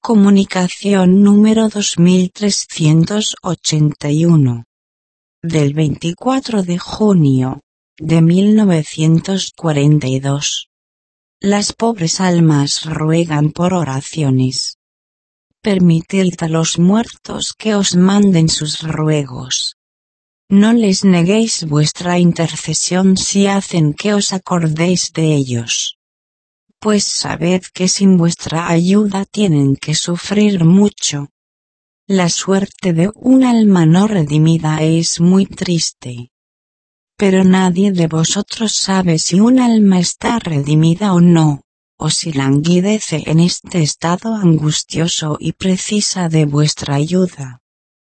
Comunicación número 2381. Del 24 de junio de 1942. Las pobres almas ruegan por oraciones. Permitid a los muertos que os manden sus ruegos. No les neguéis vuestra intercesión si hacen que os acordéis de ellos. Pues sabed que sin vuestra ayuda tienen que sufrir mucho. La suerte de un alma no redimida es muy triste. Pero nadie de vosotros sabe si un alma está redimida o no, o si languidece en este estado angustioso y precisa de vuestra ayuda.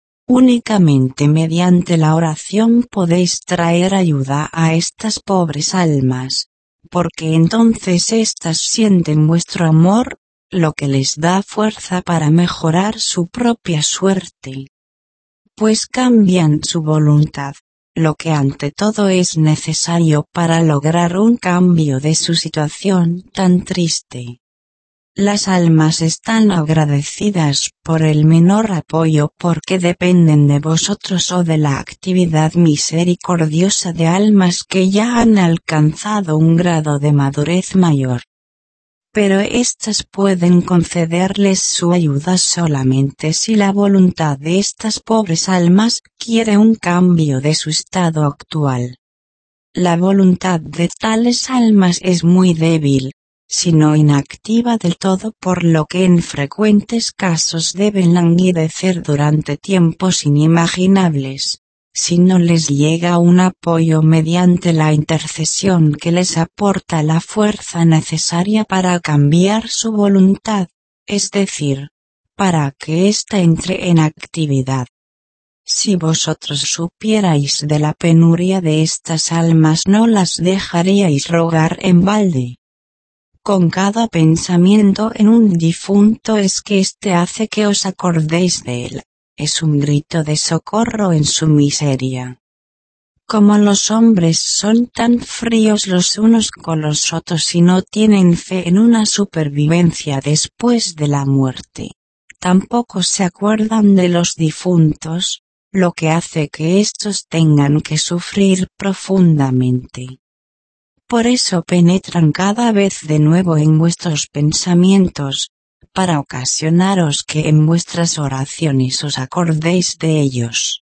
Únicamente mediante la oración podéis traer ayuda a estas pobres almas, porque entonces éstas sienten vuestro amor, lo que les da fuerza para mejorar su propia suerte. Pues cambian su voluntad, lo que ante todo es necesario para lograr un cambio de su situación tan triste. Las almas están agradecidas por el menor apoyo porque dependen de vosotros o de la actividad misericordiosa de almas que ya han alcanzado un grado de madurez mayor. Pero éstas pueden concederles su ayuda solamente si la voluntad de estas pobres almas quiere un cambio de su estado actual. La voluntad de tales almas es muy débil, sino inactiva del todo, por lo que en frecuentes casos deben languidecer durante tiempos inimaginables, si no les llega un apoyo mediante la intercesión que les aporta la fuerza necesaria para cambiar su voluntad, es decir, para que ésta entre en actividad. Si vosotros supierais de la penuria de estas almas, no las dejaríais rogar en balde. Con cada pensamiento en un difunto es que éste hace que os acordéis de él, es un grito de socorro en su miseria. Como los hombres son tan fríos los unos con los otros y no tienen fe en una supervivencia después de la muerte, tampoco se acuerdan de los difuntos, lo que hace que éstos tengan que sufrir profundamente. Por eso penetran cada vez de nuevo en vuestros pensamientos, para ocasionaros que en vuestras oraciones os acordéis de ellos.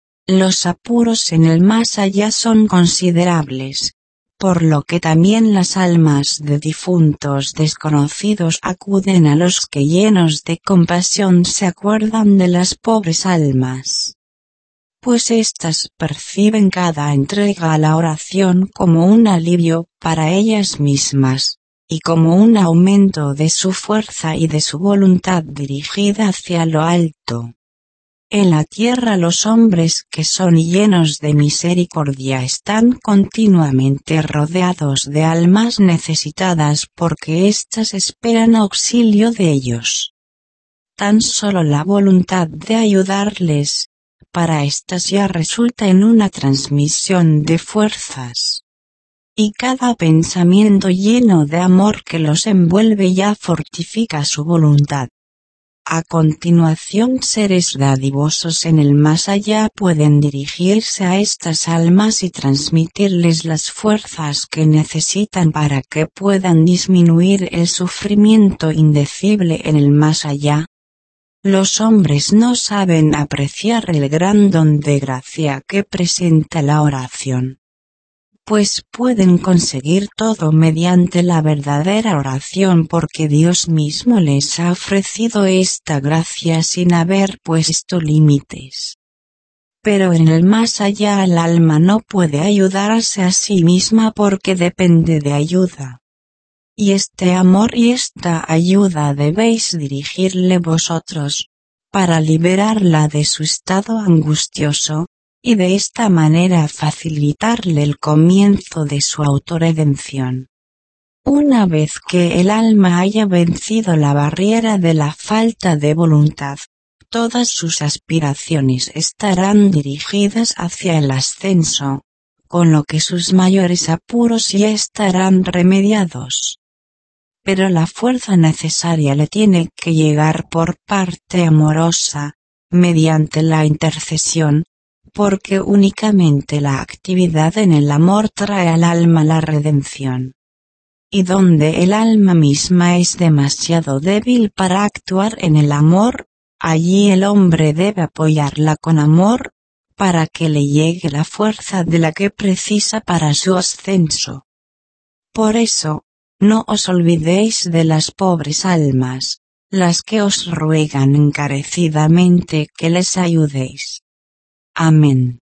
Los apuros en el más allá son considerables, por lo que también las almas de difuntos desconocidos acuden a los que llenos de compasión se acuerdan de las pobres almas. Pues éstas perciben cada entrega a la oración como un alivio para ellas mismas, y como un aumento de su fuerza y de su voluntad dirigida hacia lo alto. En la tierra los hombres que son llenos de misericordia están continuamente rodeados de almas necesitadas porque éstas esperan auxilio de ellos. Tan solo la voluntad de ayudarles, para éstas ya resulta en una transmisión de fuerzas. Y cada pensamiento lleno de amor que los envuelve ya fortifica su voluntad. A continuación, seres dadivosos en el más allá pueden dirigirse a estas almas y transmitirles las fuerzas que necesitan para que puedan disminuir el sufrimiento indecible en el más allá. Los hombres no saben apreciar el gran don de gracia que presenta la oración. Pues pueden conseguir todo mediante la verdadera oración porque Dios mismo les ha ofrecido esta gracia sin haber puesto límites. Pero en el más allá el alma no puede ayudarse a sí misma porque depende de ayuda. Y este amor y esta ayuda debéis dirigirle vosotros, para liberarla de su estado angustioso, y de esta manera facilitarle el comienzo de su autorredención. Una vez que el alma haya vencido la barrera de la falta de voluntad, todas sus aspiraciones estarán dirigidas hacia el ascenso, con lo que sus mayores apuros ya estarán remediados. pero la fuerza necesaria le tiene que llegar por parte amorosa, mediante la intercesión, porque únicamente la actividad en el amor trae al alma la redención. Y donde el alma misma es demasiado débil para actuar en el amor, allí el hombre debe apoyarla con amor, para que le llegue la fuerza de la que precisa para su ascenso. Por eso, no os olvidéis de las pobres almas, las que os ruegan encarecidamente que les ayudéis. Amén.